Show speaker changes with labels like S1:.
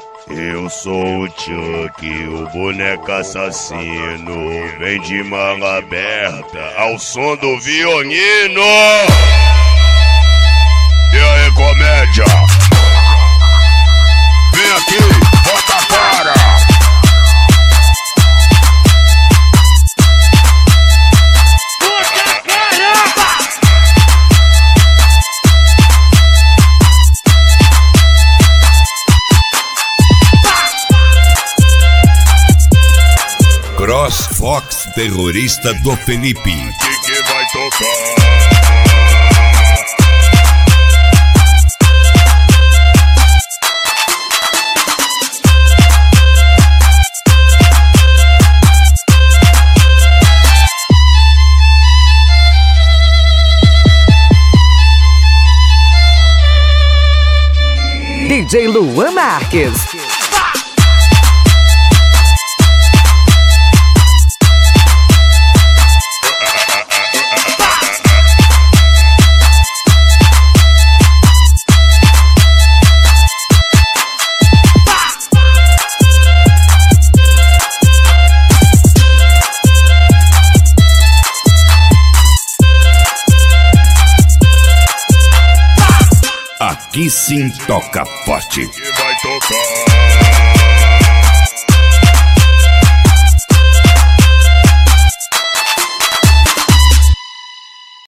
S1: Eu sou o Chuck, o boneco assassino. Vem de manga aberta ao som do violino. E aí, comédia? Vem aqui, bota a cara.
S2: Cross Fox, terrorista do Felipe.
S1: Que vai tocar?
S3: DJ Luan Marques.
S2: Aqui sim toca forte.